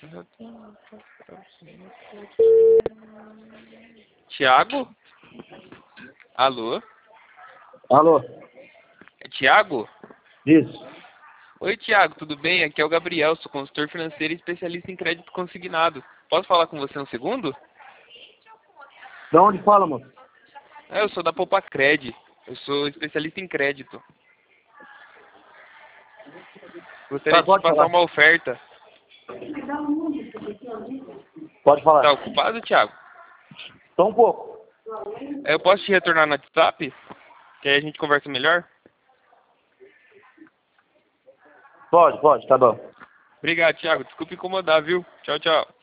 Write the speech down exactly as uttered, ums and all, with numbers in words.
Tiago? Alô? Alô? É Tiago? Isso. Oi, Tiago, tudo bem? Aqui é o Gabriel, sou consultor financeiro e especialista em crédito consignado. Posso falar com você um segundo? De onde fala, moço? É, eu sou da Poupa Cred. Eu sou especialista em crédito. Gostaria Tá, de te pode passar falar. uma oferta. Pode falar. Tá ocupado, Tiago? Só um pouco. Eu posso te retornar no WhatsApp? Que aí a gente conversa melhor? Pode, pode, tá bom. Obrigado, Tiago. Desculpa incomodar, viu? Tchau, tchau.